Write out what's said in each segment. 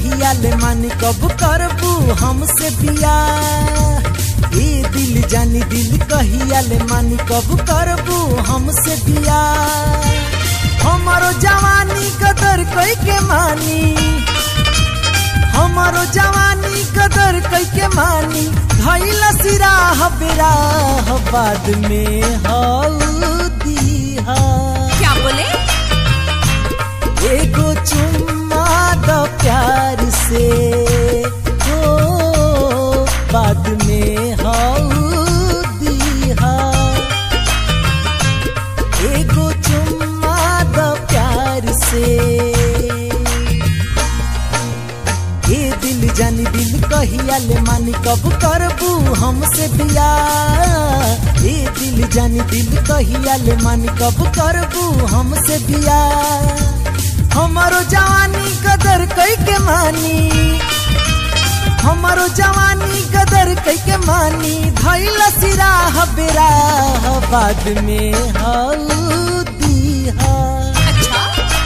कहिया ले मानी कब करबू हमसे बियाह। ए दिल जानी दिल कहिया ले मानी कब करबू हमसे बियाह। हमारो जवानी कदर कई के मानी, हमारो जवानी कदर कई के मानी, धइला सिराह बिराह बाद में हल्दी हा। क्या बोले? एगो चुम्मा दो प्यार से हो बाद में हल्दी हा। एगो चुम्मा दो प्यार से। ए दिल जानी दिल कहिया ले मानी कब करबू हमसे बियाह। ए दिल जानी दिल कहिया ले मानी कब करबू हमसे बियाह। हमारो जवानी कदर कई के मानी, हमारो जवानी कदर कई के मानी, धइला सिराह बिराह बाद में हल्दी हा। अच्छा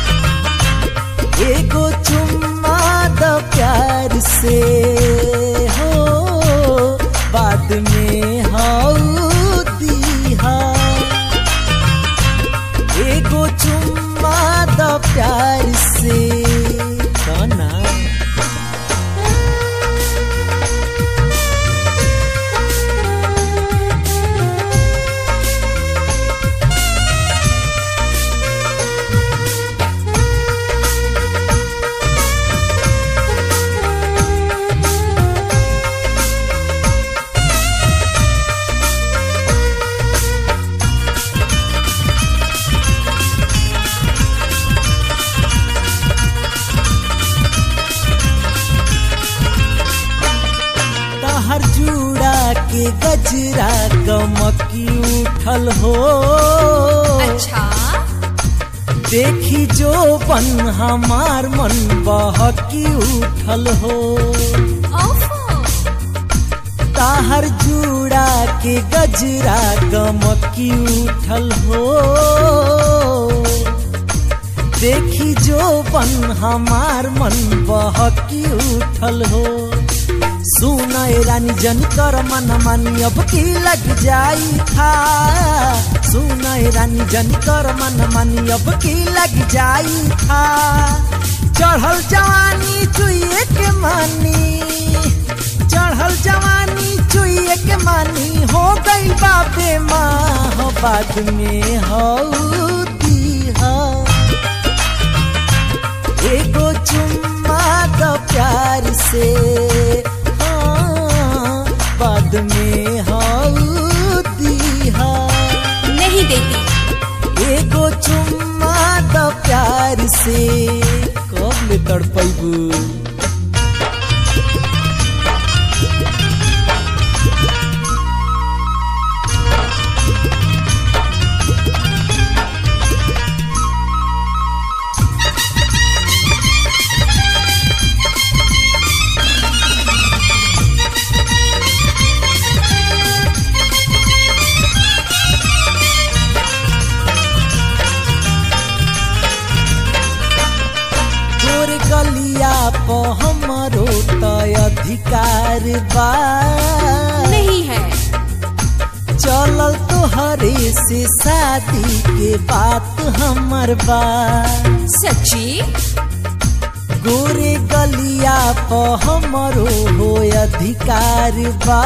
एगो चुम्मा दो प्यार से हो बाद में हल्दी हा। एगो चुम्मा दो प्यार से कहना। हर जुड़ा के गजरा गमकी उठल हो। अच्छा देखी जो बन हमार मन बहकी उठल हो। ताहर जुड़ा के गजरा गमकी उठल हो। देखी जो बन हमार मन बहकी उठल हो। सुना ए रानी जन कर मन मानी अब की लग जाई था। सुना ए रानी जन कर मन मानी अब की लग जाई था। चढ़ल जवानी चुइए के मानी, चढ़ल जवानी चुइए के मानी, हो गई बाबे माँ बाद में हल्दी हा। एगो चुम्मा दो प्यार से बाद में हल्दी हा। नहीं देती। एगो चुम्मा दो प्यार से कब ले तड़पैबू। गलिया प हमरो त अधिकार बा नहीं है। चलल तोहरे से शादी के बात हमर बा। सच्ची? गोरे गलिया प हमरो हो अधिकार बा।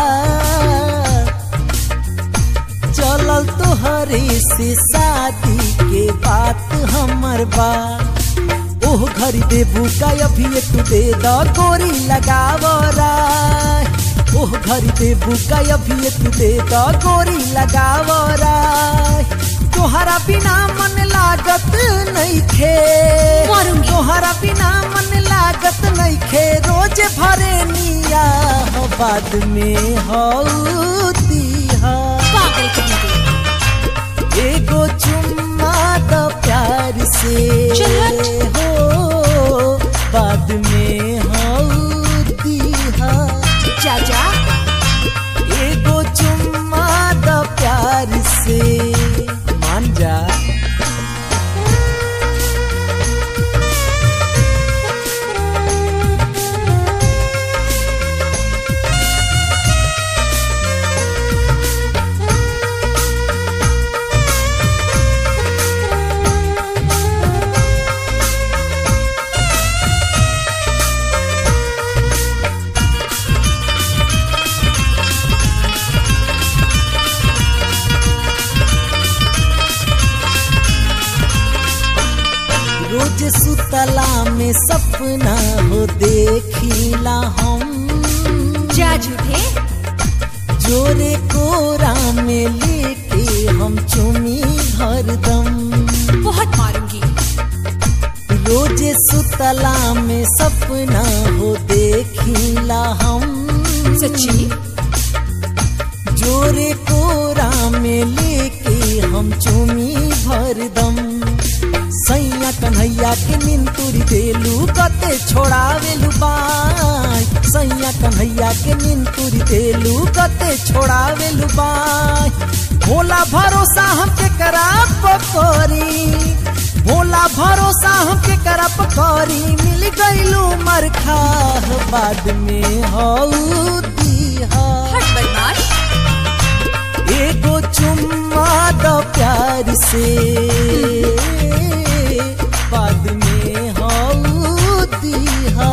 चलल तोहरे से शादी के बात हमर बा। ओह घरी देबू का अभी तू दे द गोरी लगावरा। ओह घरी देबू का अभी तू दे द गोरी लगावरा। तोहरा बिना मन लागत नहीं खे, तोहरा बिना मन लागत नहीं खे। रोज भरे निया बाद में हल्दी हा। पागल कहेंगे। एगो चुम्मा दो प्यार से हो बाद में हल्दी हा। जा जा। एगो चुम्मा दो प्यार से मान जा। रोज सुतला में सपना हो देखिला हम, जा झूठे। जोरे कोरा में लेके हम चुमी हरदम। बहुत मारूंगी। रोज सुतला में सपना हो देखिला हम, सच्ची। जोरे कोरा में लेके हम चुमी भरदम। सैया कन्हैया के निंतुरी देलू कते छोड़ावेलू बाई, सैया कन्हैया के निंतुरी देलू कते छोड़ावेलू बाई। भोला भरोसा हमके करा पकड़ी, भोला भरोसा हमके करा पकड़ी। मिल गईलू मरखा बाद में हऊ दीहा। हट बदमाश। एगो चुम्मा दो प्यार से बाद में हऊ दीहा।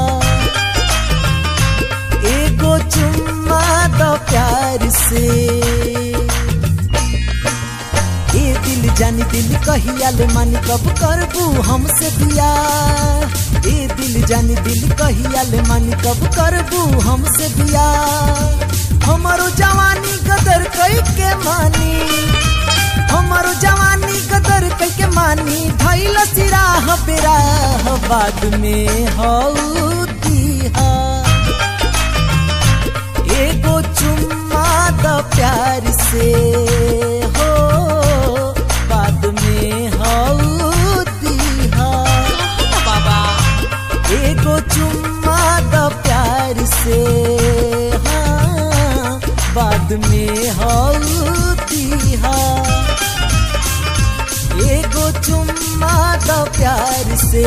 एगो चुम्मा दो प्यार से। ए दिल जानी दिल कहिया ले मानी कब करबू हमसे बियाह। ए दिल जानी दिल कहिया ले मानी कब करबू हमसे बियाह। हमारो जवानी गदर कई के मानी, हमारो जवानी गदर कई के मानी। भइल सिराह बिराह बाद में हऊ दीहा। एगो चुम्मा द प्यार से हो बाद में हऊ दीहा। बाबा। एगो चुम्मा द प्यार से बाद में हऊ दीहा। एगो चुम्मा द प्यार से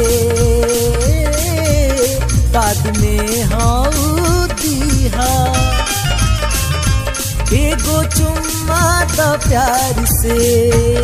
बाद में हऊ दीहा। एगो चुम्मा द प्यार से।